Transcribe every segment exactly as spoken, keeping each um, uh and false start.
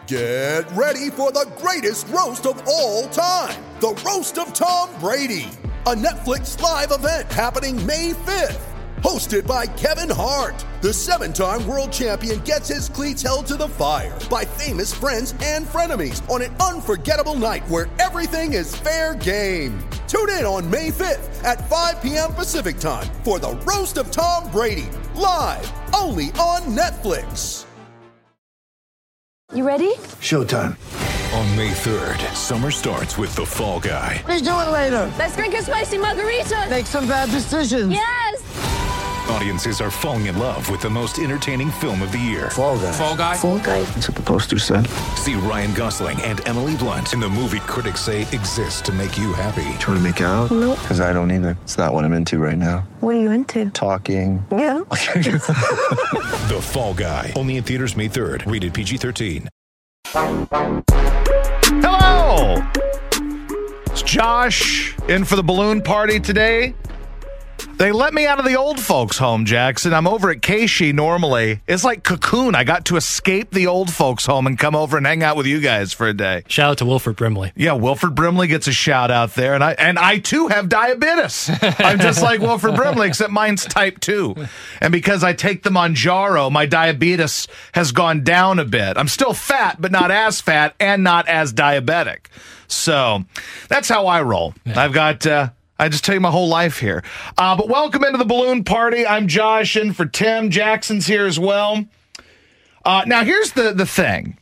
Get ready for the greatest roast of all time, the Roast of Tom Brady, a Netflix live event happening May fifth. Hosted by Kevin Hart, the seven-time world champion gets his cleats held to the fire by famous friends and frenemies on an unforgettable night where everything is fair game. Tune in on May fifth at five p.m. Pacific time for the Roast of Tom Brady, live only on Netflix. You ready? Showtime. On May third, summer starts with The Fall Guy. Let's do it later. Let's drink a spicy margarita. Make some bad decisions. Yes! Audiences are falling in love with the most entertaining film of the year. Fall Guy. Fall Guy. Fall Guy. That's what the poster said. See Ryan Gosling and Emily Blunt in the movie critics say exists to make you happy. Trying to make it out? Nope. Because I don't either. It's not what I'm into right now. What are you into? Talking. Yeah. The Fall Guy. Only in theaters May third. Rated P G thirteen. Hello! It's Josh in for the balloon party today. They let me out of the old folks' home, Jackson. I'm over at Keishi normally. It's like Cocoon. I got to escape the old folks' home and come over and hang out with you guys for a day. Shout out to Wilford Brimley. Yeah, Wilford Brimley gets a shout out there, and I and I too have diabetes. I'm just like Wilford Brimley, except mine's type two. And because I take the Mounjaro, my diabetes has gone down a bit. I'm still fat, but not as fat and not as diabetic. So that's how I roll. Yeah. I've got... Uh, I just tell you my whole life here. Uh, but welcome into the balloon party. I'm Josh in for Tim. Jackson's here as well. Uh, now, here's the, the thing.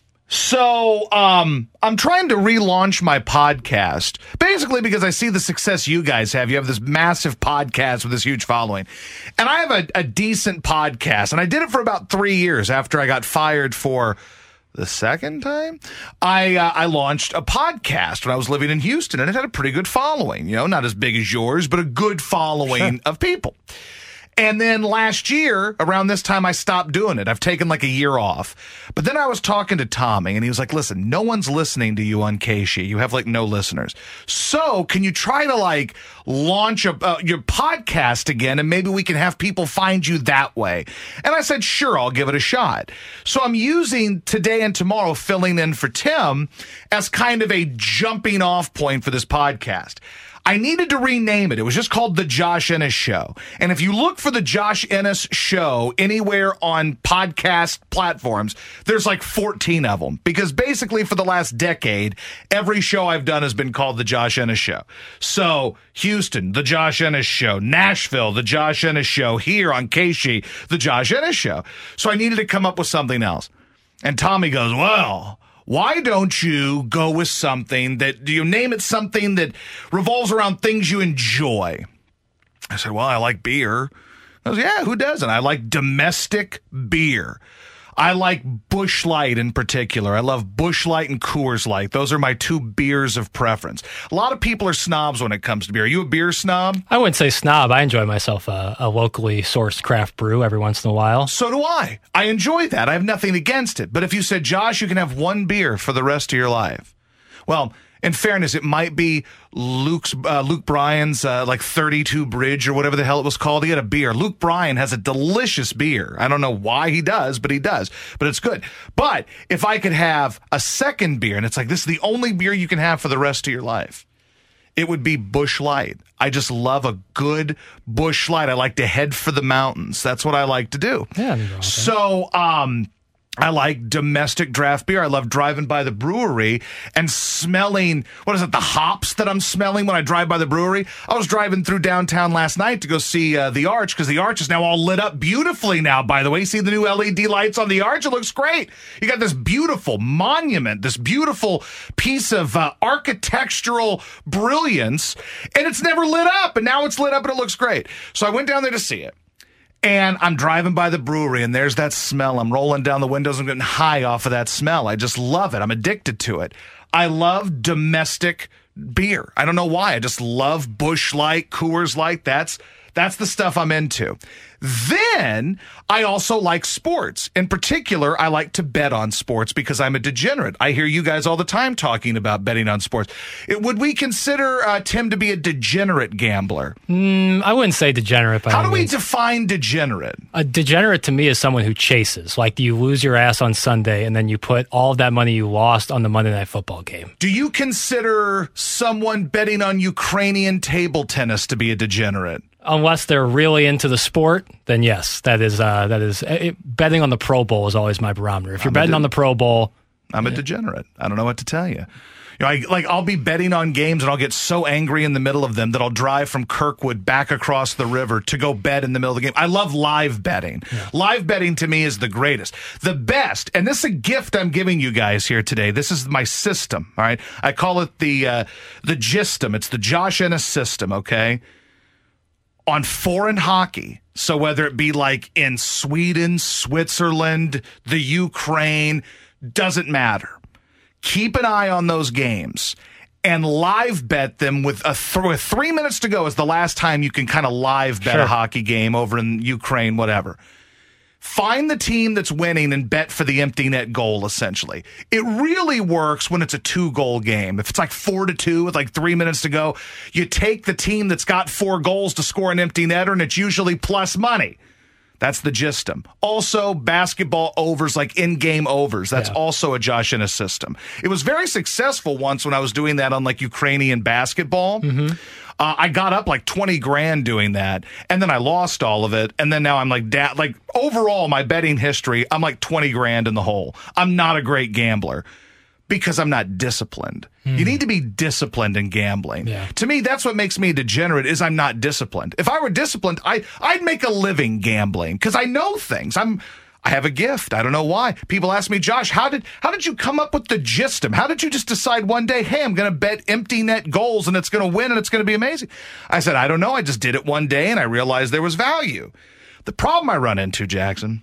So um, I'm trying to relaunch my podcast, basically because I see the success you guys have. You have this massive podcast with this huge following. And I have a, a decent podcast. And I did it for about three years after I got fired for... The second time, I uh, I launched a podcast when I was living in Houston, and it had a pretty good following. You know, not as big as yours, but a good following Sure. of people. And then last year, around this time, I stopped doing it. I've taken like a year off. But then I was talking to Tommy, and he was like, listen, no one's listening to you on Keishi. You have like no listeners. So can you try to like launch a, uh, your podcast again, and maybe we can have people find you that way? And I said, sure, I'll give it a shot. So I'm using today and tomorrow filling in for Tim as kind of a jumping off point for this podcast. I needed to rename it. It was just called The Josh Ennis Show. And if you look for The Josh Ennis Show anywhere on podcast platforms, there's like fourteen of them. Because basically for the last decade, every show I've done has been called The Josh Ennis Show. So Houston, The Josh Ennis Show. Nashville, The Josh Ennis Show. Here on Keishi, The Josh Ennis Show. So I needed to come up with something else. And Tommy goes, well... why don't you go with something that, do you name it something that revolves around things you enjoy? I said, well, I like beer. I was, yeah, who doesn't? I like domestic beer. I like Busch Light in particular. I love Busch Light and Coors Light. Those are my two beers of preference. A lot of people are snobs when it comes to beer. Are you a beer snob? I wouldn't say snob. I enjoy myself a, a locally sourced craft brew every once in a while. So do I. I enjoy that. I have nothing against it. But if you said, Josh, you can have one beer for the rest of your life. Well, in fairness, it might be Luke's uh, Luke Bryan's uh, like thirty-two Bridge or whatever the hell it was called. He had a beer. Luke Bryan has a delicious beer. I don't know why he does, but he does. But it's good. But if I could have a second beer, and it's like this is the only beer you can have for the rest of your life, it would be Busch Light. I just love a good Busch Light. I like to head for the mountains. That's what I like to do. Yeah. Okay. So, um... I like domestic draft beer. I love driving by the brewery and smelling, what is it, the hops that I'm smelling when I drive by the brewery. I was driving through downtown last night to go see uh, the Arch, because the Arch is now all lit up beautifully now, by the way. You see the new L E D lights on the Arch? It looks great. You got this beautiful monument, this beautiful piece of uh, architectural brilliance, and it's never lit up, and now it's lit up and it looks great. So I went down there to see it. And I'm driving by the brewery, and there's that smell. I'm rolling down the windows. I'm getting high off of that smell. I just love it. I'm addicted to it. I love domestic beer. I don't know why. I just love Busch Light, Coors Light. That's That's the stuff I'm into. Then I also like sports. In particular, I like to bet on sports because I'm a degenerate. I hear you guys all the time talking about betting on sports. It, would we consider uh, Tim to be a degenerate gambler? Mm, I wouldn't say degenerate. By How do any we means. define degenerate? A degenerate to me is someone who chases. Like you lose your ass on Sunday and then you put all of that money you lost on the Monday Night Football game. Do you consider someone betting on Ukrainian table tennis to be a degenerate? Unless they're really into the sport, then yes, that is uh, that is it, betting on the Pro Bowl is always my barometer. If you're I'm betting de- on the Pro Bowl, I'm a degenerate. I don't know what to tell you. You know, I, like I'll be betting on games and I'll get so angry in the middle of them that I'll drive from Kirkwood back across the river to go bet in the middle of the game. I love live betting. Yeah. Live betting to me is the greatest, the best. And this is a gift I'm giving you guys here today. This is my system. All right, I call it the uh, the Gistem. It's the Josh Ennis system. Okay. On foreign hockey, so whether it be like in Sweden, Switzerland, the Ukraine, doesn't matter. Keep an eye on those games and live bet them with a th- with three minutes to go is the last time you can kind of live bet Sure. a hockey game over in Ukraine, whatever. Find the team that's winning and bet for the empty net goal, essentially. It really works when it's a two-goal game. If it's like four to two with like three minutes to go, you take the team that's got four goals to score an empty netter, and it's usually plus money. That's the Gistem. Also, basketball overs, like in-game overs. That's Yeah. also a Josh Ennis system. It was very successful once when I was doing that on like Ukrainian basketball. Mm-hmm. Uh, I got up like twenty grand doing that, and then I lost all of it, and then now I'm like, da- like overall, my betting history, I'm like twenty grand in the hole. I'm not a great gambler because I'm not disciplined. Mm. You need to be disciplined in gambling. Yeah. To me, that's what makes me a degenerate is I'm not disciplined. If I were disciplined, I, I'd make a living gambling because I know things. I'm... I have a gift. I don't know why. People ask me, Josh, how did how did you come up with the Gistem? How did you just decide one day, hey, I'm going to bet empty net goals and it's going to win and it's going to be amazing? I said, I don't know. I just did it one day and I realized there was value. The problem I run into, Jackson,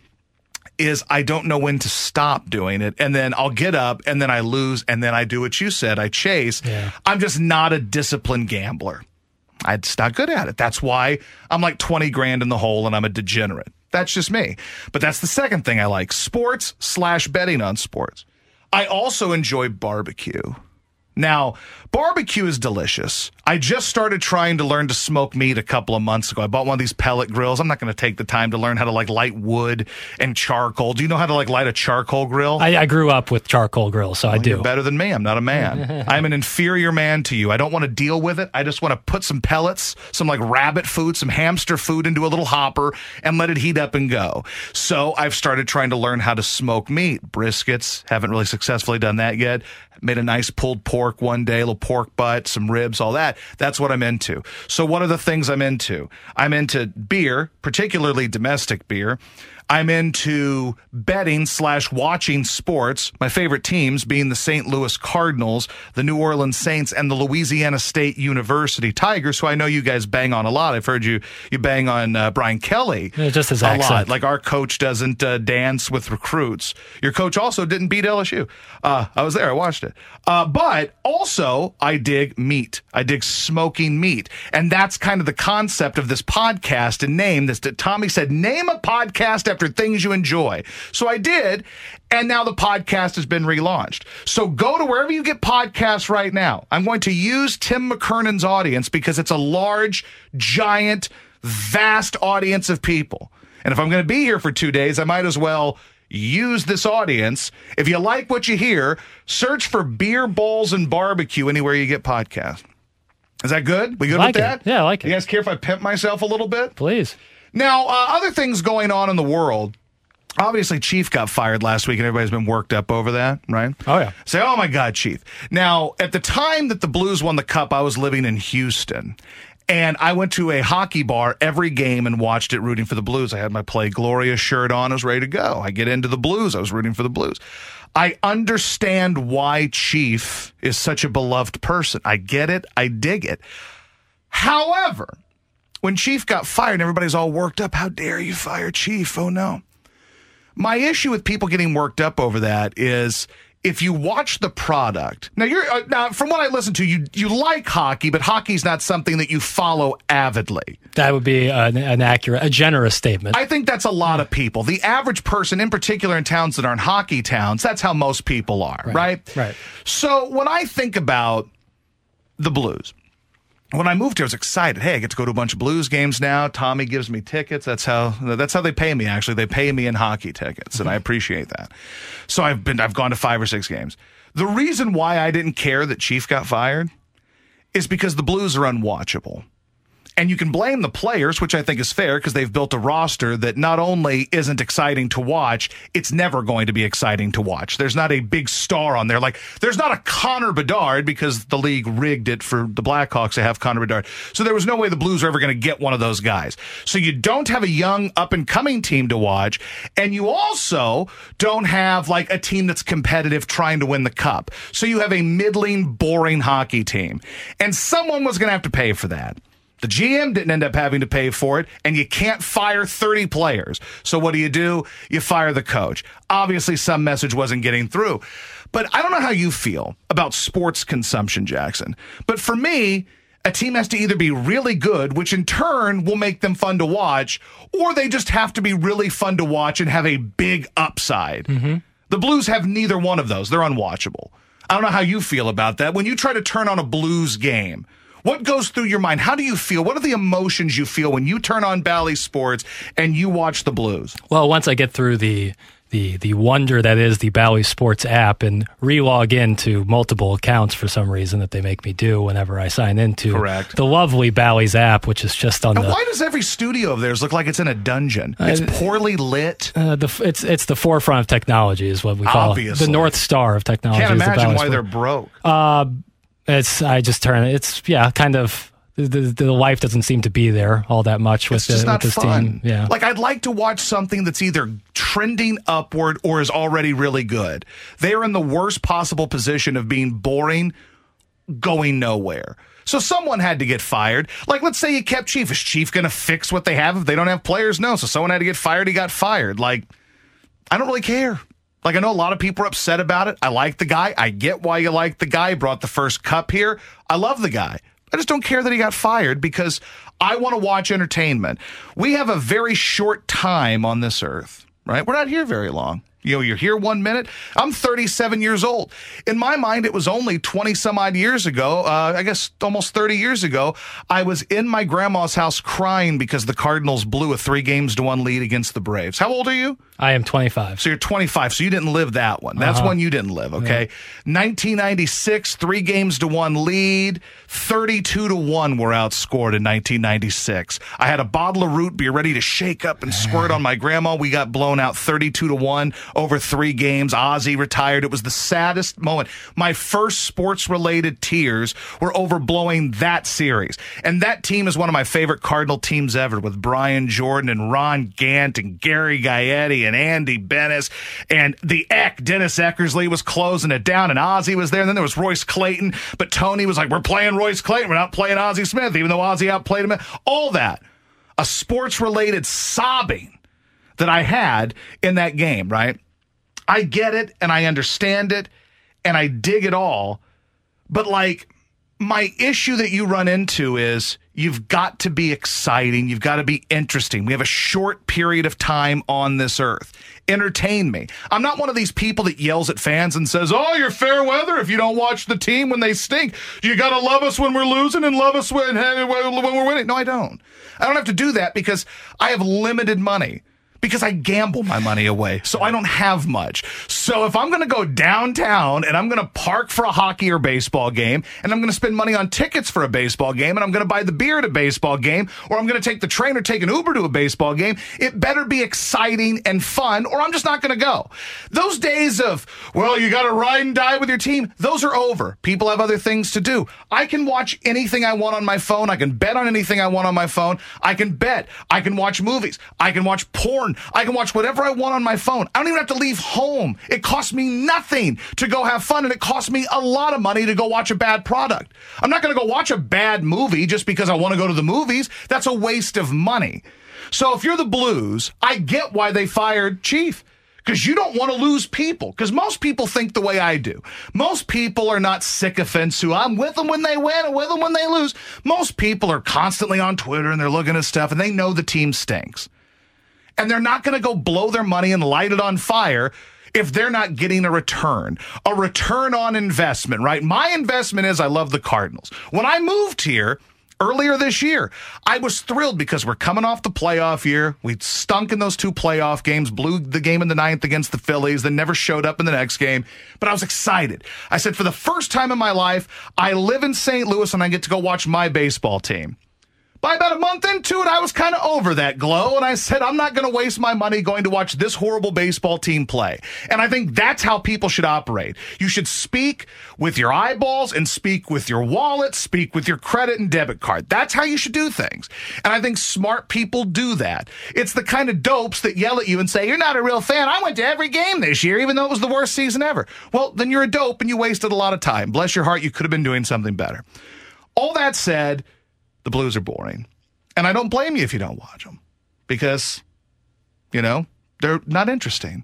is I don't know when to stop doing it. And then I'll get up and then I lose and then I do what you said. I chase. Yeah. I'm just not a disciplined gambler. I'm just not good at it. That's why I'm like twenty grand in the hole and I'm a degenerate. That's just me. But that's the second thing I like. Sports slash betting on sports. I also enjoy barbecue. Now, barbecue is delicious. I just started trying to learn to smoke meat a couple of months ago. I bought one of these pellet grills. I'm not going to take the time to learn how to like light wood and charcoal. Do you know how to like light a charcoal grill? I, I grew up with charcoal grills, so I Well, do. You're better than me. I'm not a man. I'm an inferior man to you. I don't want to deal with it. I just want to put some pellets, some like rabbit food, some hamster food into a little hopper and let it heat up and go. So I've started trying to learn how to smoke meat. Briskets. Haven't really successfully done that yet. Made a nice pulled pork one day, a little pork butt, some ribs, all that. That's what I'm into. So what are the things I'm into? I'm into beer, particularly domestic beer. I'm into betting slash watching sports. My favorite teams being the Saint Louis Cardinals, the New Orleans Saints, and the Louisiana State University Tigers, who I know you guys bang on a lot. I've heard you you bang on uh, Brian Kelly Yeah, just his a accent. lot. Like our coach doesn't uh, dance with recruits. Your coach also didn't beat L S U. Uh, I was there. I watched it. Uh, but also, I dig meat. I dig smoking meat. And that's kind of the concept of this podcast and name. This that Tommy said, name a podcast after things you enjoy. So I did, and now the podcast has been relaunched. So go to wherever you get podcasts right now. I'm going to use Tim McKernan's audience because it's a large, giant, vast audience of people. And if I'm going to be here for two days, I might as well use this audience. If you like what you hear, search for Beer, Balls, and Barbecue anywhere you get podcasts. Is that good? We good Like with it. that? Yeah, I like it. You guys care if I pimp myself a little bit? Please. Now, uh, other things going on in the world. Obviously, Chief got fired last week, and everybody's been worked up over that, right? Oh, yeah. Say, oh, my God, Chief. Now, at the time that the Blues won the Cup, I was living in Houston, and I went to a hockey bar every game and watched it rooting for the Blues. I had my Play Gloria shirt on. I was ready to go. I get into the Blues. I was rooting for the Blues. I understand why Chief is such a beloved person. I get it. I dig it. However, when Chief got fired, everybody's all worked up. How dare you fire Chief? Oh, no. My issue with people getting worked up over that is if you watch the product, now you're uh, now from what I listen to, you you like hockey, but hockey's not something that you follow avidly. That would be an, an accurate, a generous statement. I think that's a lot of people. The average person, in particular in towns that aren't hockey towns, that's how most people are, right? Right. right. So when I think about the Blues, when I moved here, I was excited. Hey, I get to go to a bunch of Blues games now. Tommy gives me tickets. That's how that's how they pay me, actually. They pay me in hockey tickets, and I appreciate that. So I've been I've gone to five or six games. The reason why I didn't care that Chief got fired is because the Blues are unwatchable. And you can blame the players, which I think is fair because they've built a roster that not only isn't exciting to watch, it's never going to be exciting to watch. There's not a big star on there. Like, there's not a Connor Bedard because the league rigged it for the Blackhawks to have Connor Bedard. So there was no way the Blues are ever going to get one of those guys. So you don't have a young, up-and-coming team to watch, and you also don't have, like, a team that's competitive trying to win the cup. So you have a middling, boring hockey team. And someone was going to have to pay for that. The G M didn't end up having to pay for it, and you can't fire thirty players. So what do you do? You fire the coach. Obviously, some message wasn't getting through. But I don't know how you feel about sports consumption, Jackson. But for me, a team has to either be really good, which in turn will make them fun to watch, or they just have to be really fun to watch and have a big upside. Mm-hmm. The Blues have neither one of those. They're unwatchable. I don't know how you feel about that. When you try to turn on a Blues game, what goes through your mind? How do you feel? What are the emotions you feel when you turn on Bally Sports and you watch the Blues? Well, once I get through the the the wonder that is the Bally Sports app and re-log into multiple accounts for some reason that they make me do whenever I sign into Correct. the lovely Bally's app, which is just on and the... Why does every studio of theirs look like it's in a dungeon? It's uh, poorly lit. Uh, the, it's it's the forefront of technology is what we call Obviously. it. The North Star of technology. Can't is the imagine Bally why Sport. they're broke. Uh, It's I just turn it's yeah kind of the, the, the life doesn't seem to be there all that much with, it's just the, not with this fun. team. Yeah, like I'd like to watch something that's either trending upward or is already really good. They are in the worst possible position of being boring, going nowhere. So someone had to get fired. Like, let's say you kept Chief. Is Chief going to fix what they have if they don't have players? No. So someone had to get fired. He got fired. Like, I don't really care. Like, I know a lot of people are upset about it. I like the guy. I get why you like the guy. He brought the first cup here. I love the guy. I just don't care that he got fired because I want to watch entertainment. We have a very short time on this earth, right? We're not here very long. You know, you're here one minute. I'm thirty-seven years old. In my mind, it was only twenty some odd years ago, uh, I guess almost thirty years ago, I was in my grandma's house crying because the Cardinals blew a three games to one lead against the Braves. How old are you? I am twenty-five. So you're twenty-five, so you didn't live that one. That's Uh-huh. one you didn't live, okay? Yeah. nineteen ninety-six, three games to one lead, thirty-two to one were outscored in nineteen ninety-six. I had a bottle of root beer ready to shake up and squirt on my grandma. We got blown out thirty-two to one over three games. Ozzie retired. It was the saddest moment. My first sports-related tears were over blowing that series. And that team is one of my favorite Cardinal teams ever, with Brian Jordan and Ron Gant and Gary Gaetti and Andy Bennis, and the Eck, Dennis Eckersley was closing it down, and Ozzie was there, and then there was Royce Clayton, but Tony was like, we're playing Royce Clayton, we're not playing Ozzie Smith, even though Ozzie outplayed him. All that. A sports-related sobbing that I had in that game, right? I get it, and I understand it, and I dig it all, but like, my issue that you run into is you've got to be exciting. You've got to be interesting. We have a short period of time on this earth. Entertain me. I'm not one of these people that yells at fans and says, oh, you're fair weather if you don't watch the team when they stink. You got to love us when we're losing and love us when, when we're winning. No, I don't. I don't have to do that because I have limited money. Because I gamble my money away, so I don't have much. So if I'm going to go downtown and I'm going to park for a hockey or baseball game, and I'm going to spend money on tickets for a baseball game, and I'm going to buy the beer at a baseball game, or I'm going to take the train or take an Uber to a baseball game, it better be exciting and fun, or I'm just not going to go. Those days of, well, you got to ride and die with your team, those are over. People have other things to do. I can watch anything I want on my phone. I can bet on anything I want on my phone. I can bet. I can watch movies. I can watch porn. I can watch whatever I want on my phone. I don't even have to leave home. It costs me nothing to go have fun, and it costs me a lot of money to go watch a bad product. I'm not going to go watch a bad movie just because I want to go to the movies. That's a waste of money. So if you're the Blues, I get why they fired Chief. because you don't want to lose people, because most people think the way I do. Most people are not sycophants who I'm with them when they win and with them when they lose. Most people are constantly on Twitter and they're looking at stuff and they know the team stinks. And they're not going to go blow their money and light it on fire if they're not getting a return, a return on investment, right? My investment is I love the Cardinals. When I moved here earlier this year, I was thrilled because we're coming off the playoff year. We stunk in those two playoff games, blew the game in the ninth against the Phillies, then never showed up in the next game. But I was excited. I said, for the first time in my life, I live in Saint Louis and I get to go watch my baseball team. By about a month into it, I was kind of over that glow, and I said, I'm not going to waste my money going to watch this horrible baseball team play. And I think that's how people should operate. You should speak with your eyeballs and speak with your wallet, speak with your credit and debit card. That's how you should do things. And I think smart people do that. It's the kind of dopes that yell at you and say, you're not a real fan. I went to every game this year, even though it was the worst season ever. Well, then you're a dope and you wasted a lot of time. Bless your heart, you could have been doing something better. All that said, the Blues are boring. And I don't blame you if you don't watch them because, you know, they're not interesting.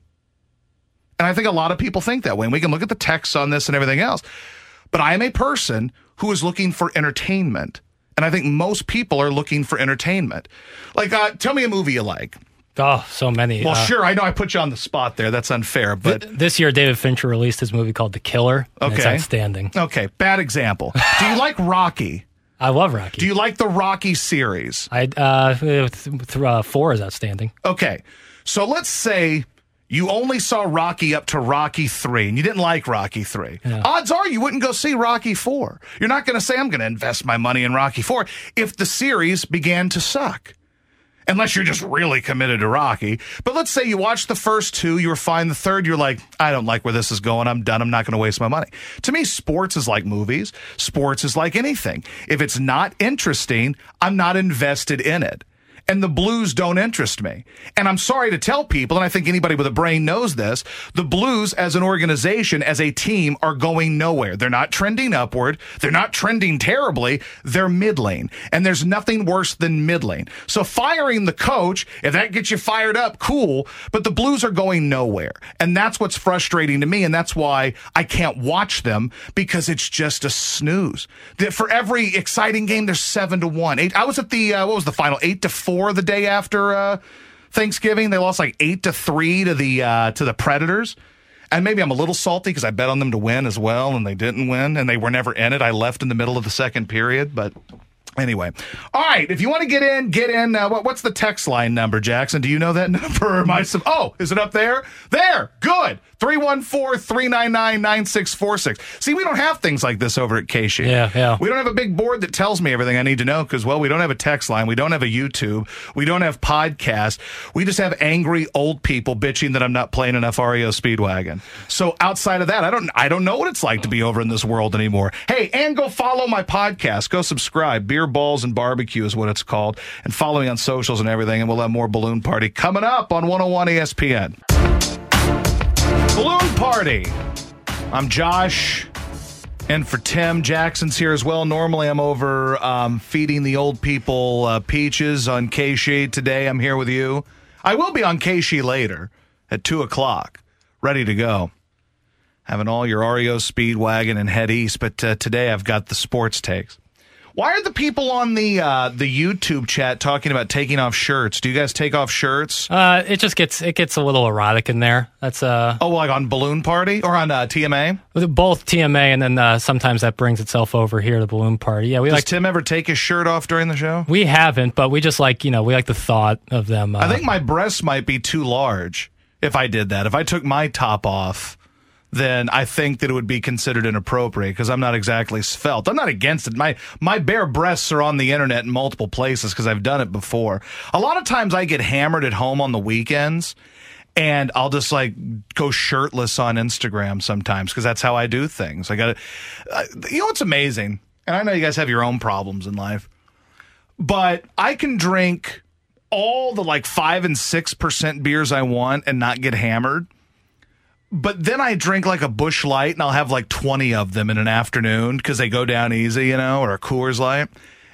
And I think a lot of people think that way. And we can look at the texts on this and everything else. But I am a person who is looking for entertainment. And I think most people are looking for entertainment. Like, uh, tell me a movie you like. Oh, so many. Well, uh, sure. I know I put you on the spot there. That's unfair. But th- this year, David Fincher released his movie called The Killer. And okay. It's outstanding. Okay. Bad example. Do you like Rocky? I love Rocky. Do you like the Rocky series? I uh, th- th- uh, four is outstanding. Okay, so let's say you only saw Rocky up to Rocky three, and you didn't like Rocky three. Yeah. Odds are you wouldn't go see Rocky four. You're not going to say, I'm going to invest my money in Rocky four if the series began to suck. Unless you're just really committed to Rocky. But let's say you watched the first two, you were fine. The third, you're like, I don't like where this is going. I'm done. I'm not going to waste my money. To me, sports is like movies. Sports is like anything. If it's not interesting, I'm not invested in it. And the Blues don't interest me. And I'm sorry to tell people, and I think anybody with a brain knows this, the Blues as an organization, as a team, are going nowhere. They're not trending upward. They're not trending terribly. They're middling. And there's nothing worse than middling. So firing the coach, if that gets you fired up, cool. But the Blues are going nowhere. And that's what's frustrating to me. And that's why I can't watch them, because it's just a snooze. For every exciting game, there's seven to one. Eight, I was at the, uh, what was the final? Eight to four. The day after uh, Thanksgiving, they lost like eight to three to the uh, to the Predators, and maybe I'm a little salty because I bet on them to win as well, and they didn't win, and they were never in it. I left in the middle of the second period, but anyway. All right, if you want to get in, get in. Uh, what, what's the text line number, Jackson? Do you know that number? Or am I some, oh, is it up there? There, good. three one four, three nine nine, nine six four six. See, we don't have things like this over at K-Sheet. Yeah, yeah. We don't have a big board that tells me everything I need to know because, well, we don't have a text line. We don't have a YouTube. We don't have podcasts. We just have angry old people bitching that I'm not playing enough R E O Speedwagon. So outside of that, I don't I don't know what it's like to be over in this world anymore. Hey, and go follow my podcast. Go subscribe. Beer, Balls, and Barbecue is what it's called. And follow me on socials and everything, and we'll have more Balloon Party coming up on one oh one E S P N. Balloon Party. I'm Josh, and for Tim, Jackson's here as well. Normally, I'm over um, feeding the old people uh, peaches on K-Sheet. Today, I'm here with you. I will be on K-Sheet later at two o'clock, ready to go. Having all your R E O Speedwagon and head east, but uh, today I've got the sports takes. Why are the people on the uh, the YouTube chat talking about taking off shirts? Do you guys take off shirts? Uh, it just gets it gets a little erotic in there. That's uh oh, like on Balloon Party or on uh, T M A? Both T M A and then uh, sometimes that brings itself over here to Balloon Party. Yeah, we Does like. Tim ever take his shirt off during the show? We haven't, but we just like you know we like the thought of them. Uh, I think my breasts might be too large if I did that. If I took my top off, then I think that it would be considered inappropriate because I'm not exactly svelte. I'm not against it. My my bare breasts are on the internet in multiple places because I've done it before. A lot of times I get hammered at home on the weekends, and I'll just like go shirtless on Instagram sometimes because that's how I do things. I got to, uh, you know what's amazing? And I know you guys have your own problems in life, but I can drink all the like five and six percent beers I want and not get hammered. But then I drink like a Busch Light, and I'll have like twenty of them in an afternoon because they go down easy, you know, or a Coors Light.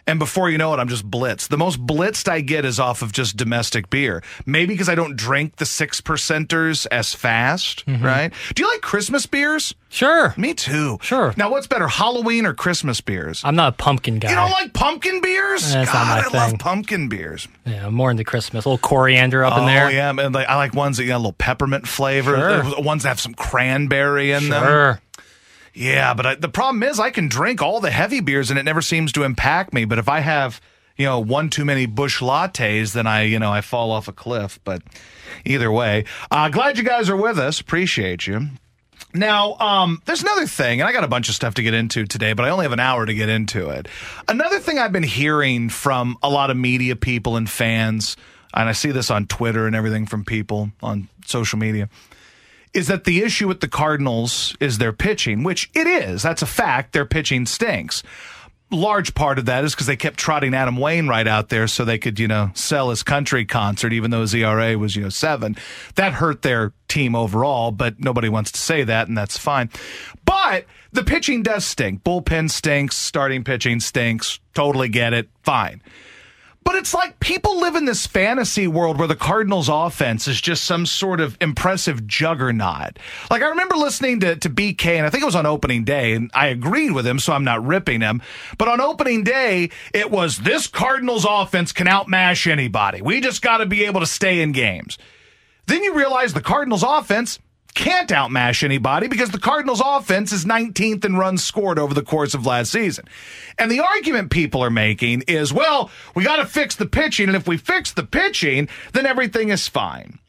And before you know it, I'm just blitzed. The most blitzed I get is off of just domestic beer. Maybe because I don't drink the six percenters as fast, mm-hmm. right? Do you like Christmas beers? Sure. Me too. Sure. Now, what's better, Halloween or Christmas beers? I'm not a pumpkin guy. You don't like pumpkin beers? That's God, not my I thing. love pumpkin beers. Yeah, I'm more into Christmas. A little coriander up oh, in there. yeah. And like, I like ones that got a little peppermint flavor. Sure. Ones that have some cranberry in sure. them. Sure. Yeah, but I, the problem is I can drink all the heavy beers and it never seems to impact me. But if I have, you know, one too many Busch lattes, then I, you know, I fall off a cliff. But either way, uh, glad you guys are with us. Appreciate you. Now, um, there's another thing, and I got a bunch of stuff to get into today, but I only have an hour to get into it. Another thing I've been hearing from a lot of media people and fans, and I see this on Twitter and everything from people on social media, is that the issue with the Cardinals is their pitching, which it is. That's a fact. Their pitching stinks. Large part of that is because they kept trotting Adam Wainwright out there so they could, you know, sell his country concert, even though his E R A was, you know, seven. That hurt their team overall, but nobody wants to say that, and that's fine. But the pitching does stink. Bullpen stinks. Starting pitching stinks. Totally get it. Fine. But it's like people live in this fantasy world where the Cardinals offense is just some sort of impressive juggernaut. Like, I remember listening to, to B K, and I think it was on opening day, and I agreed with him, so I'm not ripping him. But on opening day, it was, this Cardinals offense can outmash anybody. We just got to be able to stay in games. Then you realize the Cardinals offense can't outmash anybody because the Cardinals offense is nineteenth in runs scored over the course of last season. And the argument people are making is, well, we got to fix the pitching, and if we fix the pitching, then everything is fine.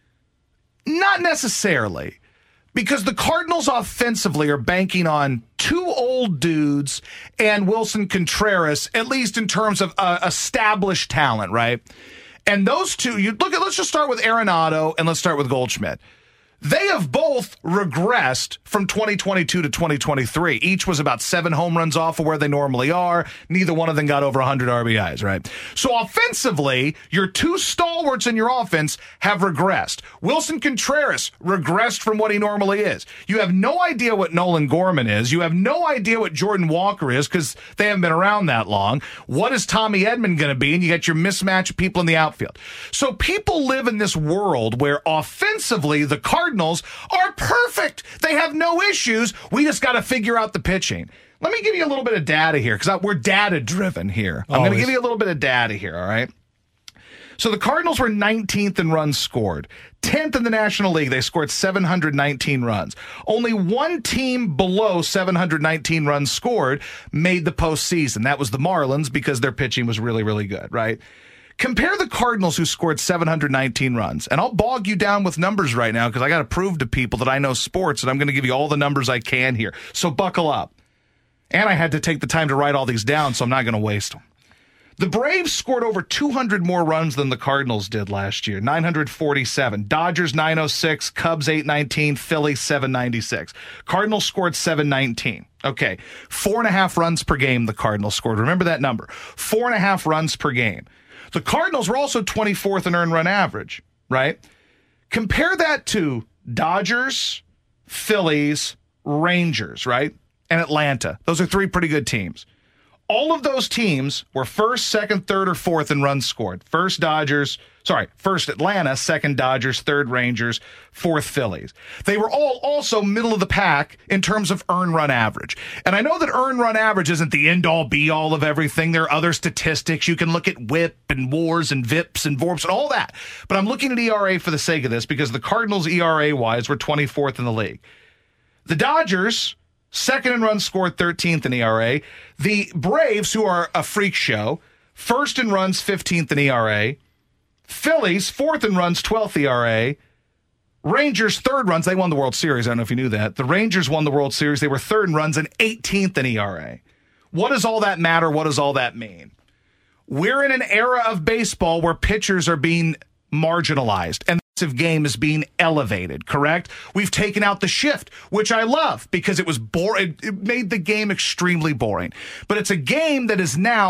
Not necessarily, because the Cardinals offensively are banking on two old dudes and Wilson Contreras, at least in terms of uh, established talent, right? And those two, you look at, let's just start with Arenado and let's start with Goldschmidt. They have both regressed from twenty twenty-two to twenty twenty-three. Each was about seven home runs off of where they normally are. Neither one of them got over one hundred R B Is, right? So offensively, your two stalwarts in your offense have regressed. Wilson Contreras regressed from what he normally is. You have no idea what Nolan Gorman is. You have no idea what Jordan Walker is because they haven't been around that long. What is Tommy Edman going to be? And you got your mismatch of people in the outfield. So people live in this world where offensively, the Cardinals Cardinals are perfect. They have no issues. We just got to figure out the pitching. Let me give you a little bit of data here because we're data-driven here. I'm going to give you a little bit of data here, all right? So the Cardinals were nineteenth in runs scored. tenth in the National League. They scored seven hundred nineteen runs. Only one team below seven hundred nineteen runs scored made the postseason. That was the Marlins because their pitching was really, really good, right? Compare the Cardinals, who scored seven hundred nineteen runs. And I'll bog you down with numbers right now because I got to prove to people that I know sports, and I'm going to give you all the numbers I can here. So buckle up. And I had to take the time to write all these down, so I'm not going to waste them. The Braves scored over two hundred more runs than the Cardinals did last year, nine hundred forty-seven. Dodgers, nine oh six. Cubs, eight nineteen. Phillies, seven ninety-six. Cardinals scored seven nineteen. Okay, four and a half runs per game the Cardinals scored. Remember that number. Four and a half runs per game. The Cardinals were also twenty-fourth in earned run average, right? Compare that to Dodgers, Phillies, Rangers, right? And Atlanta. Those are three pretty good teams. All of those teams were first, second, third, or fourth in runs scored. First Dodgers, sorry, first Atlanta, second Dodgers, third Rangers, fourth Phillies. They were all also middle of the pack in terms of earned run average. And I know that earned run average isn't the end-all, be-all of everything. There are other statistics. You can look at whip and wars and V I Ps and V O R Ps and all that. But I'm looking at E R A for the sake of this because the Cardinals E R A-wise were twenty-fourth in the league. The Dodgers, second in runs scored, thirteenth in E R A. The Braves, who are a freak show, first in runs, fifteenth in E R A. Phillies, fourth in runs, twelfth E R A. Rangers, third runs. They won the World Series. I don't know if you knew that. The Rangers won the World Series. They were third in runs and eighteenth in E R A. What does all that matter? What does all that mean? We're in an era of baseball where pitchers are being marginalized and the game is being elevated, correct? We've taken out the shift, which I love because it was boring. It made the game extremely boring. But it's a game that is now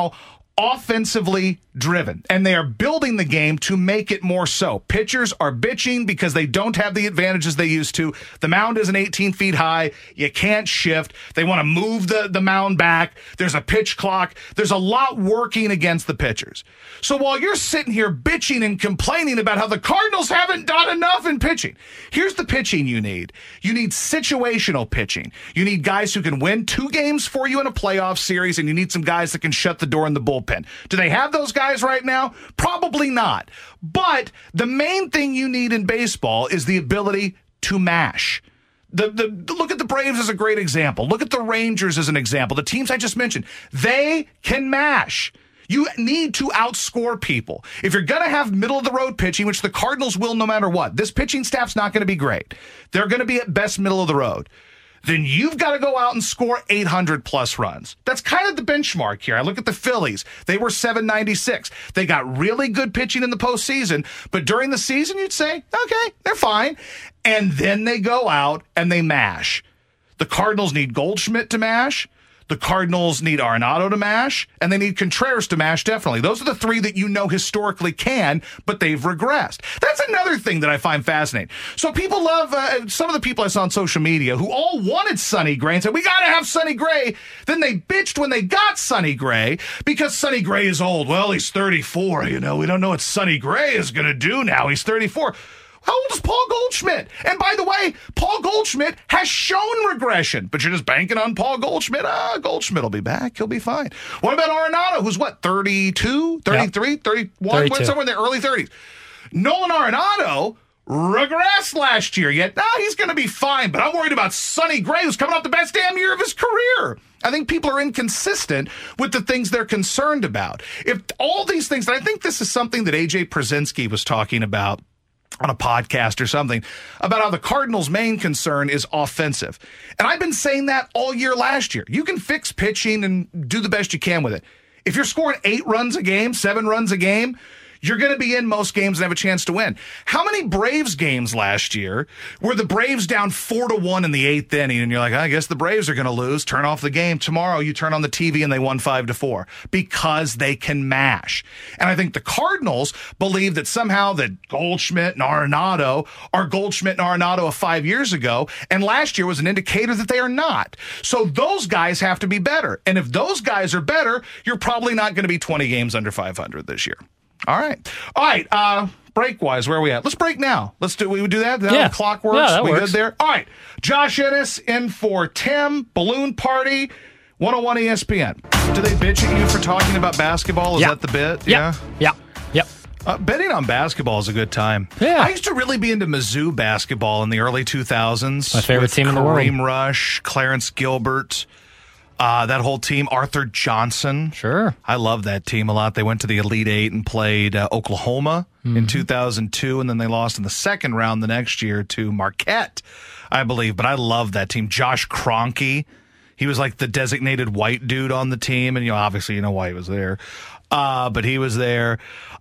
offensively driven, and they are building the game to make it more so. Pitchers are bitching because they don't have the advantages they used to. The mound isn't eighteen feet high. You can't shift. They want to move the, the mound back. There's a pitch clock. There's a lot working against the pitchers. So while you're sitting here bitching and complaining about how the Cardinals haven't done enough in pitching, here's the pitching you need. You need situational pitching. You need guys who can win two games for you in a playoff series, and you need some guys that can shut the door in the bullpen. Do they have those guys right now? Probably not. But the main thing you need in baseball is the ability to mash. The, the look at the Braves as a great example. Look at the Rangers as an example. The teams I just mentioned, they can mash. You need to outscore people. If you're going to have middle-of-the-road pitching, which the Cardinals will no matter what, this pitching staff's not going to be great. They're going to be at best middle of the road. Then you've got to go out and score eight hundred plus runs. That's kind of the benchmark here. I look at the Phillies. They were seven ninety-six. They got really good pitching in the postseason, but during the season, you'd say, okay, they're fine. And then they go out and they mash. The Cardinals need Goldschmidt to mash. The Cardinals need Arenado to mash, and they need Contreras to mash, definitely. Those are the three that you know historically can, but they've regressed. That's another thing that I find fascinating. So people love, uh, some of the people I saw on social media who all wanted Sonny Gray and said, we got to have Sonny Gray. Then they bitched when they got Sonny Gray because Sonny Gray is old. Well, he's thirty-four, you know. We don't know what Sonny Gray is going to do now. He's thirty-four. How old is Paul Goldschmidt? And by the way, Paul Goldschmidt has shown regression, but you're just banking on Paul Goldschmidt. Ah, Goldschmidt will be back. He'll be fine. What about Arenado, who's what, thirty-two, thirty-three, yep. thirty-one, thirty-two. Went somewhere in the early thirties. Nolan Arenado regressed last year, yet nah, he's going to be fine. But I'm worried about Sonny Gray, who's coming off the best damn year of his career. I think people are inconsistent with the things they're concerned about. If all these things, and I think this is something that A J Przinsky was talking about on a podcast or something, about how the Cardinals' main concern is offensive. And I've been saying that all year last year. You can fix pitching and do the best you can with it. If you're scoring eight runs a game, seven runs a game, you're going to be in most games and have a chance to win. How many Braves games last year were the Braves down four to one in the eighth inning, and you're like, I guess the Braves are going to lose. Turn off the game. Tomorrow you turn on the T V and they won five to four because they can mash. And I think the Cardinals believe that somehow that Goldschmidt and Arenado are Goldschmidt and Arenado of five years ago, and last year was an indicator that they are not. So those guys have to be better. And if those guys are better, you're probably not going to be twenty games under five hundred this year. All right. All right. Uh, break-wise, where are we at? Let's break now. Let's do, we would do that? That yeah. The clock works? Yeah, that we works. good there? All right. Josh Ennis in for Tim. Balloon Party, one oh one E S P N. Do they bitch at you for talking about basketball? Is yeah. that the bit? Yeah. Yeah. Yep. Uh, betting on basketball is a good time. Yeah. I used to really be into Mizzou basketball in the early two thousands. My favorite team in the world. Kareem Rush, Clarence Gilbert. Uh, that whole team, Arthur Johnson. Sure. I love that team a lot. They went to the Elite Eight and played uh, Oklahoma mm-hmm. in two thousand two, and then they lost in the second round the next year to Marquette, I believe. But I love that team. Josh Kroenke, he was like the designated white dude on the team, and you know, obviously you know why he was there. Uh, but he was there.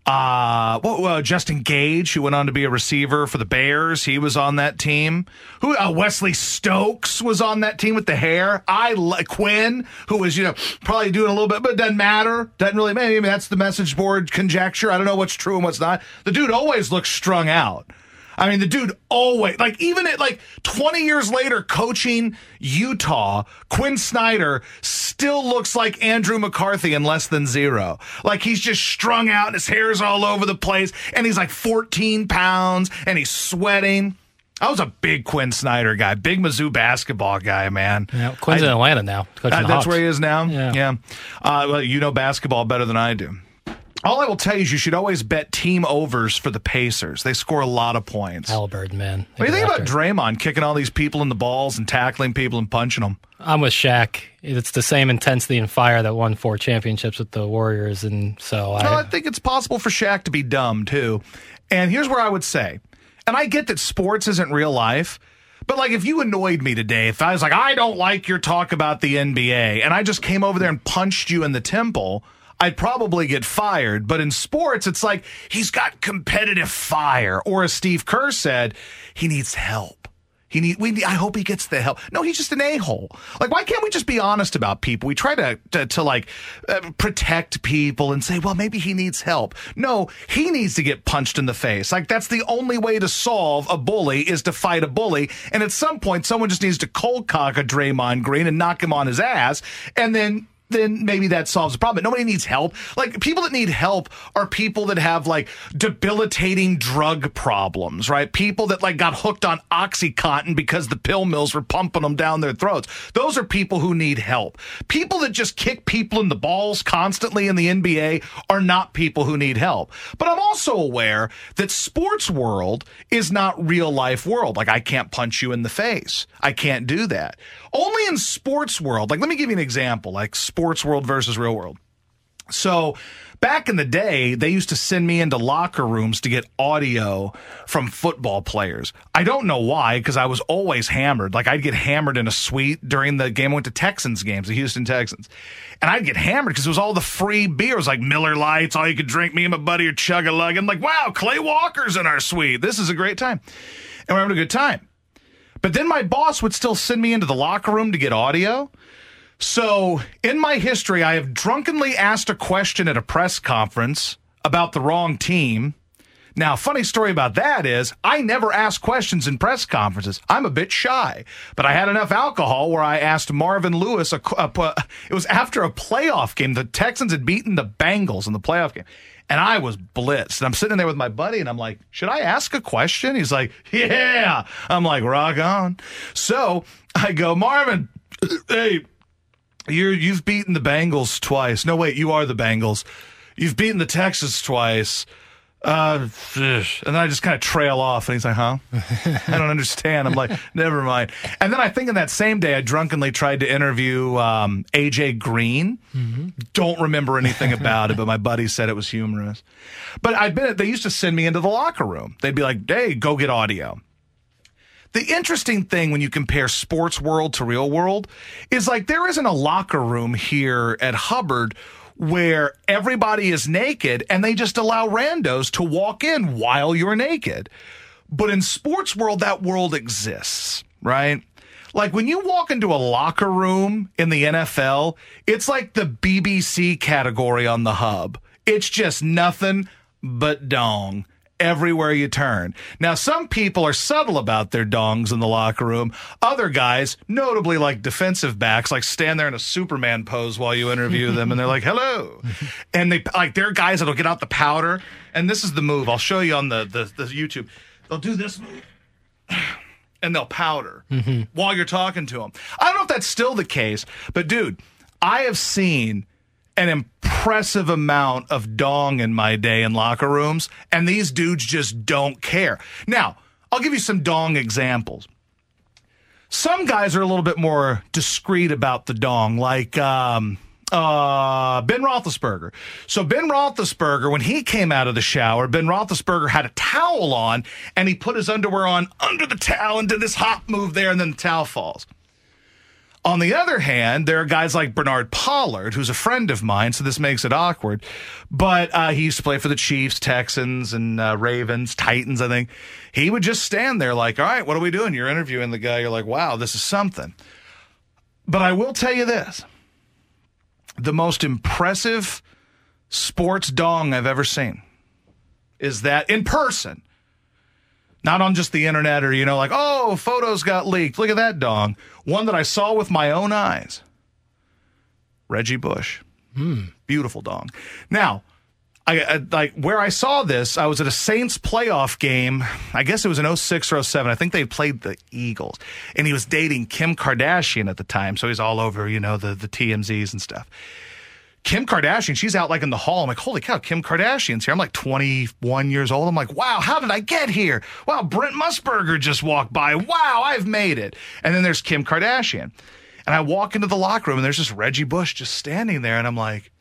Uh, well, uh, Justin Gage, who went on to be a receiver for the Bears, he was on that team. Who uh, Wesley Stokes was on that team with the hair. I Quinn, who was you know probably doing a little bit, but it doesn't matter. Doesn't really matter. I mean, that's the message board conjecture. I don't know what's true and what's not. The dude always looks strung out. I mean, the dude always, like, even at, like, twenty years later coaching Utah, Quinn Snyder still looks like Andrew McCarthy in Less Than Zero. Like, he's just strung out, and his hair's all over the place, and he's, like, fourteen pounds, and he's sweating. I was a big Quinn Snyder guy, big Mizzou basketball guy, man. Yeah, Quinn's I, in Atlanta now. Uh, that's Hawks. where he is now? Yeah. yeah. Uh, well, you know basketball better than I do. All I will tell you is you should always bet team overs for the Pacers. They score a lot of points. Halliburton, man. What do you think about after. Draymond kicking all these people in the balls and tackling people and punching them? I'm with Shaq. It's the same intensity and fire that won four championships with the Warriors, and so I... Well, I think it's possible for Shaq to be dumb, too. And here's where I would say, and I get that sports isn't real life, but like if you annoyed me today, if I was like, I don't like your talk about the N B A, and I just came over there and punched you in the temple, I'd probably get fired. But in sports, it's like he's got competitive fire. Or as Steve Kerr said, he needs help. He need, we need, I hope he gets the help. No, he's just an a-hole. Like, why can't we just be honest about people? We try to, to, to like, uh, protect people and say, well, maybe he needs help. No, he needs to get punched in the face. Like, that's the only way to solve a bully is to fight a bully. And at some point, someone just needs to cold cock a Draymond Green and knock him on his ass. And then then maybe that solves the problem. But nobody needs help. Like, people that need help are people that have, like, debilitating drug problems, right? People that, like, got hooked on OxyContin because the pill mills were pumping them down their throats. Those are people who need help. People that just kick people in the balls constantly in the N B A are not people who need help. But I'm also aware that sports world is not real life world. Like, I can't punch you in the face. I can't do that. Only in sports world. Like, let me give you an example, like sports world versus real world. So back in the day, they used to send me into locker rooms to get audio from football players. I don't know why, because I was always hammered. Like, I'd get hammered in a suite during the game. I went to Texans games, the Houston Texans. And I'd get hammered because it was all the free beers, like Miller Lights, all you could drink. Me and my buddy are chug-a-lugging. Like, wow, Clay Walker's in our suite. This is a great time. And we're having a good time. But then my boss would still send me into the locker room to get audio. So in my history, I have drunkenly asked a question at a press conference about the wrong team. Now, funny story about that is I never ask questions in press conferences. I'm a bit shy, but I had enough alcohol where I asked Marvin Lewis, a, a, a, it was after a playoff game. The Texans had beaten the Bengals in the playoff game. And I was blitzed. And I'm sitting there with my buddy, and I'm like, should I ask a question? He's like, yeah. I'm like, rock on. So I go, Marvin, hey, you're, you've beaten the Bengals twice. No, wait, you are the Bengals. You've beaten the Texans twice. Uh, and then I just kind of trail off, and he's like, huh? I don't understand. I'm like, never mind. And then I think in that same day, I drunkenly tried to interview um, A J Green. Mm-hmm. Don't remember anything about it, but my buddy said it was humorous. But I've been, they used to send me into the locker room. They'd be like, hey, go get audio. The interesting thing when you compare sports world to real world is like there isn't a locker room here at Hubbard where everybody is naked and they just allow randos to walk in while you're naked. But in sports world, that world exists, right? Like when you walk into a locker room in the N F L, it's like the B B C category on the hub. It's just nothing but dong everywhere you turn. Now, some people are subtle about their dongs in the locker room. Other guys, notably like defensive backs, like stand there in a Superman pose while you interview them, and they're like, hello. And they like they're guys that'll get out the powder. And this is the move. I'll show you on the, the, the YouTube. They'll do this move. And they'll powder mm-hmm. while you're talking to them. I don't know if that's still the case, but dude, I have seen an impressive amount of dong in my day in locker rooms, and these dudes just don't care. Now, I'll give you some dong examples. Some guys are a little bit more discreet about the dong, like um, uh, Ben Roethlisberger. So Ben Roethlisberger, when he came out of the shower, Ben Roethlisberger had a towel on, and he put his underwear on under the towel and did this hop move there, and then the towel falls. On the other hand, there are guys like Bernard Pollard, who's a friend of mine, so this makes it awkward. But uh, he used to play for the Chiefs, Texans, and uh, Ravens, Titans, I think. He would just stand there like, all right, what are we doing? You're interviewing the guy. You're like, wow, this is something. But I will tell you this. The most impressive sports dong I've ever seen is that in person. Not on just the internet or, you know, like, oh, photos got leaked. Look at that dong. One that I saw with my own eyes. Reggie Bush. Mm. Beautiful dong. Now, I, I like where I saw this, I was at a Saints playoff game. I guess it was in oh six or oh seven. I think they played the Eagles. And he was dating Kim Kardashian at the time. So he's all over, you know, the, the T M Zs and stuff. Kim Kardashian, she's out like in the hall. I'm like, holy cow, Kim Kardashian's here. I'm like twenty-one years old. I'm like, wow, how did I get here? Wow, Brent Musburger just walked by. Wow, I've made it. And then there's Kim Kardashian. And I walk into the locker room and there's just Reggie Bush just standing there. And I'm like,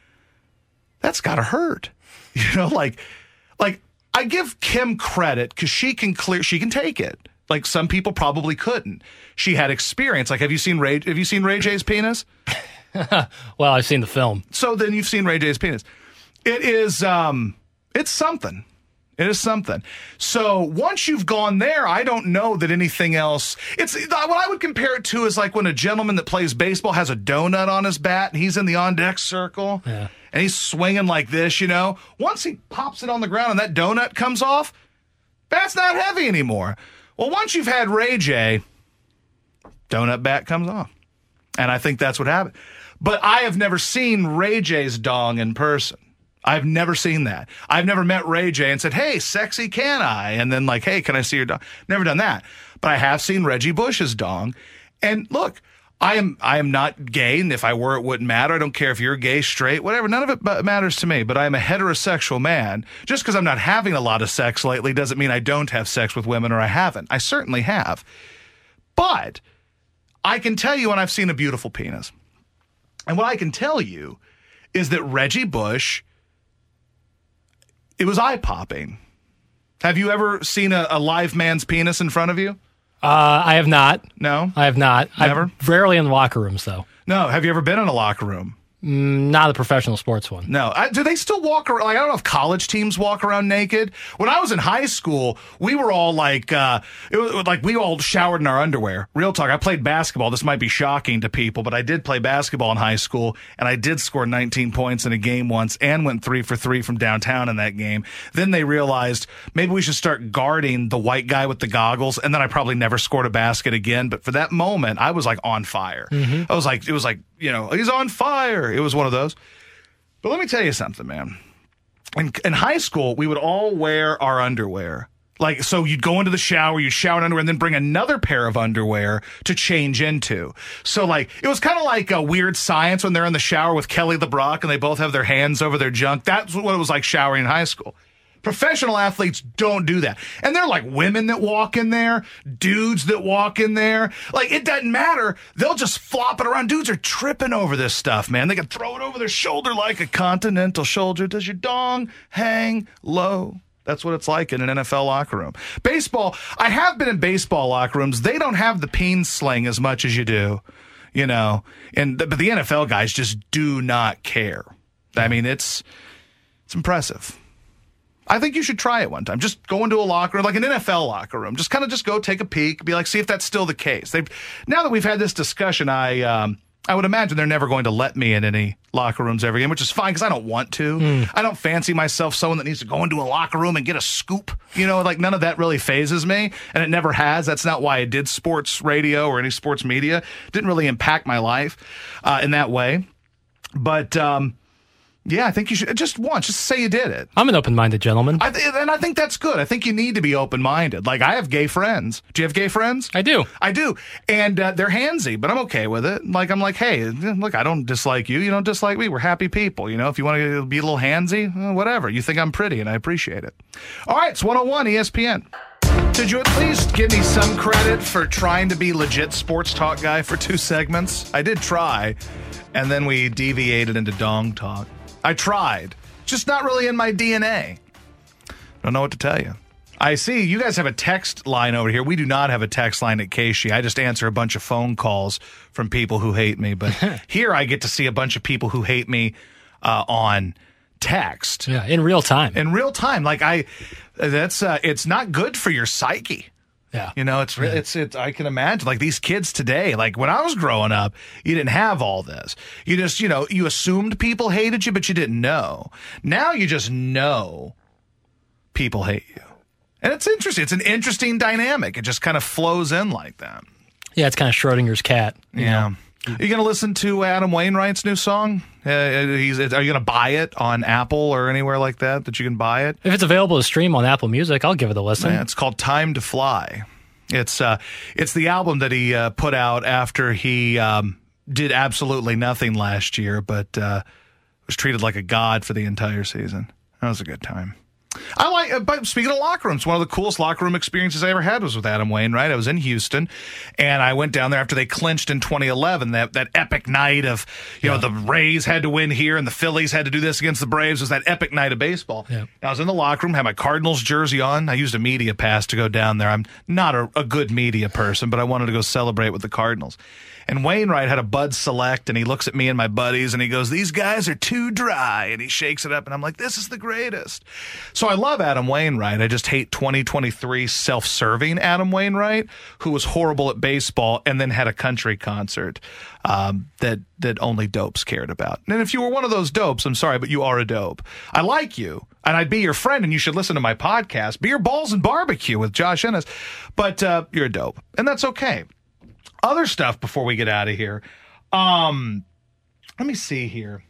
that's got to hurt. You know, like, like I give Kim credit because she can clear, she can take it. Like some people probably couldn't. She had experience. Like, have you seen Ray, have you seen Ray J's penis? Well, I've seen the film. So then you've seen Ray J's penis. It is, um, it's something. It is something. So once you've gone there, I don't know that anything else. It's what I would compare it to is like when a gentleman that plays baseball has a donut on his bat and he's in the on deck circle Yeah. and he's swinging like this, you know. Once he pops it on the ground and that donut comes off, bat's not heavy anymore. Well, once you've had Ray J, donut bat comes off. And I think that's what happened. But I have never seen Ray J's dong in person. I've never seen that. I've never met Ray J and said, hey, sexy can I? And then like, hey, can I see your dong? Never done that. But I have seen Reggie Bush's dong. And look, I am I am not gay, and if I were, it wouldn't matter. I don't care if you're gay, straight, whatever. None of it matters to me. But I am a heterosexual man. Just because I'm not having a lot of sex lately doesn't mean I don't have sex with women or I haven't. I certainly have. But I can tell you when I've seen a beautiful penis. And what I can tell you is that Reggie Bush, it was eye-popping. Have you ever seen a, a live man's penis in front of you? Uh, I have not. No? I have not. Never? I'm rarely in locker rooms, though. No. Have you ever been in a locker room? Mm, not a professional sports one. No. I, do they still walk around? Like, I don't know if college teams walk around naked. When I was in high school, we were all like, uh, it was like we all showered in our underwear. Real talk. I played basketball. This might be shocking to people, but I did play basketball in high school, and I did score nineteen points in a game once and went three for three from downtown in that game. Then they realized maybe we should start guarding the white guy with the goggles, and then I probably never scored a basket again. But for that moment, I was like on fire. Mm-hmm. I was like, it was like, you know, he's on fire. It was one of those. But let me tell you something, man. In, in high school, we would all wear our underwear. Like, so you'd go into the shower, you'd shower in underwear, and then bring another pair of underwear to change into. So, like, it was kind of like a Weird Science when they're in the shower with Kelly LeBrock and they both have their hands over their junk. That's what it was like showering in high school. Professional athletes don't do that. And they're like women that walk in there, dudes that walk in there. Like, it doesn't matter. They'll just flop it around. Dudes are tripping over this stuff, man. They can throw it over their shoulder like a continental shoulder. Does your dong hang low? That's what it's like in an N F L locker room. Baseball, I have been in baseball locker rooms. They don't have the peen sling as much as you do, you know. And the, but the N F L guys just do not care. I mean, it's it's impressive. I think you should try it one time. Just go into a locker room, like an N F L locker room. Just kind of just go take a peek, be like, see if that's still the case. They've now that we've had this discussion, I um, I would imagine they're never going to let me in any locker rooms ever again, which is fine because I don't want to. Mm. I don't fancy myself someone that needs to go into a locker room and get a scoop. You know, like none of that really phases me, and it never has. That's not why I did sports radio or any sports media. It didn't really impact my life uh, in that way. But um, yeah, I think you should just once, just say you did it. I'm an open-minded gentleman. I th- and I think that's good. I think you need to be open-minded. Like, I have gay friends. Do you have gay friends? I do. I do. And uh, they're handsy, but I'm okay with it. Like, I'm like, hey, look, I don't dislike you. You don't dislike me. We're happy people. You know, if you want to be a little handsy, uh, whatever. You think I'm pretty, and I appreciate it. All right, it's one oh one E S P N. Could you at least give me some credit for trying to be legit sports talk guy for two segments? I did try, and then we deviated into dong talk. I tried. Just not really in my D N A. Don't know what to tell you. I see you guys have a text line over here. We do not have a text line at K S H E. I just answer a bunch of phone calls from people who hate me. But here I get to see a bunch of people who hate me uh, on text. Yeah, in real time. In real time. Like, I, that's, uh, it's not good for your psyche. Yeah. You know, it's, yeah. it's, it's, I can imagine, like, these kids today, like, when I was growing up, you didn't have all this. You just, you know, you assumed people hated you, but you didn't know. Now you just know people hate you. And it's interesting. It's an interesting dynamic. It just kind of flows in like that. Yeah, it's kind of Schrodinger's cat. You yeah. know? Are you going to listen to Adam Wainwright's new song? Uh, he's, are you going to buy it on Apple or anywhere like that, that you can buy it? If it's available to stream on Apple Music, I'll give it a listen. Yeah, it's called Time to Fly. It's uh, it's the album that he uh, put out after he um, did absolutely nothing last year, but uh, was treated like a god for the entire season. That was a good time. I like, uh, but speaking of locker rooms, one of the coolest locker room experiences I ever had was with Adam Wainwright. I was in Houston, and I went down there after they clinched in twenty eleven, that, that epic night of, you yeah. know, the Rays had to win here and the Phillies had to do this against the Braves. It was that epic night of baseball. Yeah. I was in the locker room, had my Cardinals jersey on. I used a media pass to go down there. I'm not a, a good media person, but I wanted to go celebrate with the Cardinals. And Wainwright had a Bud Select, and he looks at me and my buddies, and he goes, these guys are too dry, and he shakes it up, and I'm like, this is the greatest. So I love Adam Wainwright. I just hate twenty twenty-three self-serving Adam Wainwright, who was horrible at baseball and then had a country concert um, that that only dopes cared about. And if you were one of those dopes, I'm sorry, but you are a dope. I like you, and I'd be your friend, and you should listen to my podcast, Beer, Balls, and Barbecue with Josh Ennis, but uh, you're a dope, and that's okay. Other stuff before we get out of here. Um, let me see here.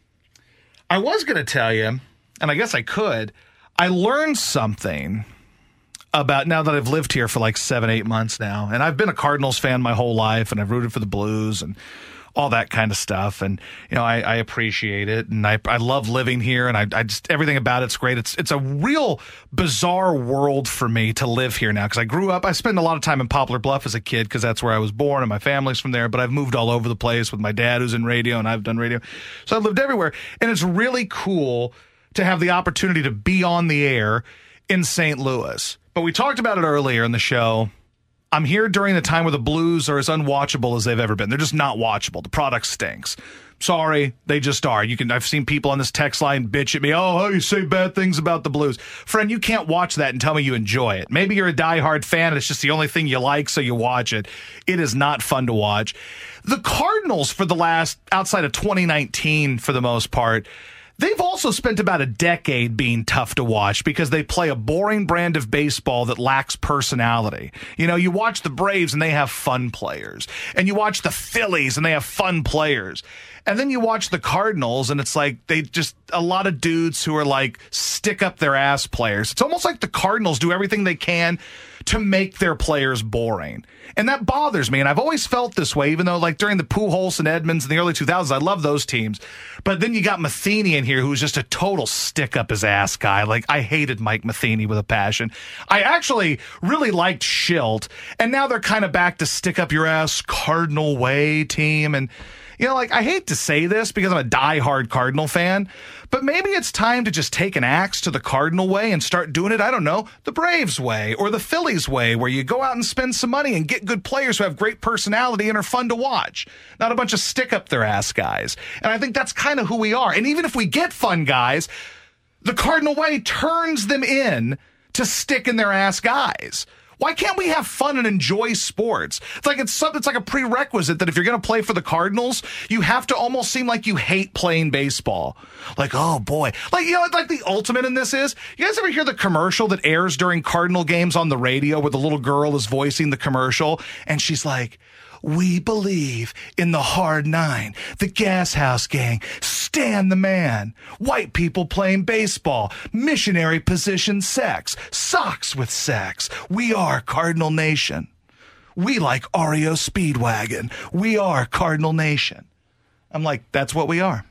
I was going to tell you, and I guess I could, I learned something about, now that I've lived here for like seven, eight months now, and I've been a Cardinals fan my whole life, and I've rooted for the Blues and all that kind of stuff. And, you know, I, I appreciate it. And I, I love living here, and I, I just, everything about it's great. It's, it's a real bizarre world for me to live here now. Cause I grew up, I spent a lot of time in Poplar Bluff as a kid, cause that's where I was born and my family's from there, but I've moved all over the place with my dad who's in radio, and I've done radio. So I've lived everywhere. And it's really cool to have the opportunity to be on the air in Saint Louis. But we talked about it earlier in the show. I'm here during the time where the Blues are as unwatchable as they've ever been. They're just not watchable. The product stinks. Sorry, they just are. You can. I've seen people on this text line bitch at me. Oh, how you say bad things about the Blues. Friend, you can't watch that and tell me you enjoy it. Maybe you're a diehard fan and it's just the only thing you like, so you watch it. It is not fun to watch. The Cardinals, for the last, outside of twenty nineteen for the most part, they've also spent about a decade being tough to watch because they play a boring brand of baseball that lacks personality. You know, you watch the Braves and they have fun players. And you watch the Phillies and they have fun players. And then you watch the Cardinals and it's like they just, a lot of dudes who are like stick up their ass players. It's almost like the Cardinals do everything they can to make their players boring. And that bothers me. And I've always felt this way, even though like during the Pujols and Edmonds in the early two thousands, I love those teams. But then you got Matheny in here, who's just a total stick up his ass guy. Like, I hated Mike Matheny with a passion. I actually really liked Schilt. And now they're kind of back to stick up your ass Cardinal way team. And, you know, like, I hate to say this because I'm a diehard Cardinal fan, but maybe it's time to just take an axe to the Cardinal way and start doing it, I don't know, the Braves way or the Phillies way, where you go out and spend some money and get good players who have great personality and are fun to watch, not a bunch of stick-up-their-ass guys. And I think that's kind of who we are. And even if we get fun guys, the Cardinal way turns them in to stick-in-their-ass guys. Why can't we have fun and enjoy sports? It's like it's something. It's like a prerequisite that if you're going to play for the Cardinals, you have to almost seem like you hate playing baseball. Like, oh boy, like, you know, like the ultimate in this is, you guys ever hear the commercial that airs during Cardinal games on the radio where the little girl is voicing the commercial and she's like, "We believe in the hard nine, the Gas House Gang, Stan the Man, white people playing baseball, missionary position sex, socks with sex. We are Cardinal Nation. We like R E O Speedwagon. We are Cardinal Nation." I'm like, that's what we are.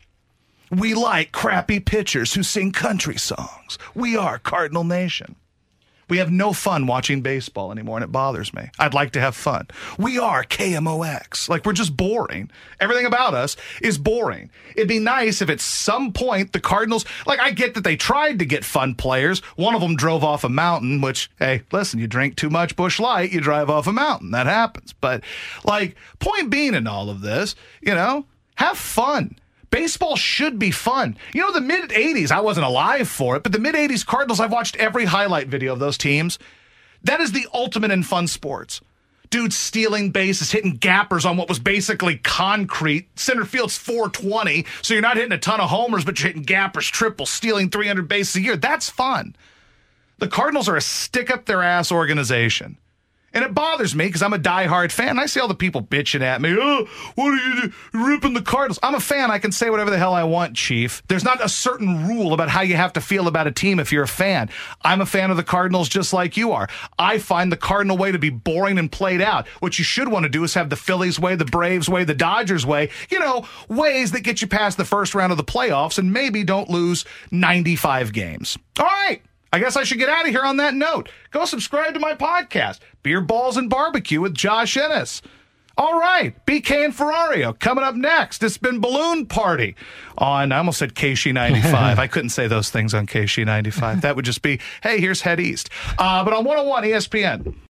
We like crappy pitchers who sing country songs. We are Cardinal Nation. We have no fun watching baseball anymore, and it bothers me. I'd like to have fun. We are K M O X. Like, we're just boring. Everything about us is boring. It'd be nice if at some point the Cardinals, like, I get that they tried to get fun players. One of them drove off a mountain, which, hey, listen, you drink too much Busch Light, you drive off a mountain. That happens. But, like, point being in all of this, you know, have fun. Baseball should be fun. You know, the mid-eighties, I wasn't alive for it, but the mid-eighties Cardinals, I've watched every highlight video of those teams. That is the ultimate in fun sports. Dudes stealing bases, hitting gappers on what was basically concrete. Center field's four twenty, so you're not hitting a ton of homers, but you're hitting gappers, triples, stealing three hundred bases a year. That's fun. The Cardinals are a stick-up-their-ass organization. And it bothers me because I'm a diehard fan. I see all the people bitching at me. Oh, what are you doing? Ripping the Cardinals. I'm a fan. I can say whatever the hell I want, Chief. There's not a certain rule about how you have to feel about a team if you're a fan. I'm a fan of the Cardinals just like you are. I find the Cardinal way to be boring and played out. What you should want to do is have the Phillies way, the Braves way, the Dodgers way. You know, ways that get you past the first round of the playoffs and maybe don't lose ninety-five games. All right. I guess I should get out of here on that note. Go subscribe to my podcast, Beer, Balls, and Barbecue with Josh Ennis. All right, B K and Ferrario coming up next. It's been Balloon Party on, I almost said K S H E ninety-five. I couldn't say those things on K S H E ninety-five. That would just be, hey, here's Head East. Uh, but on one oh one E S P N.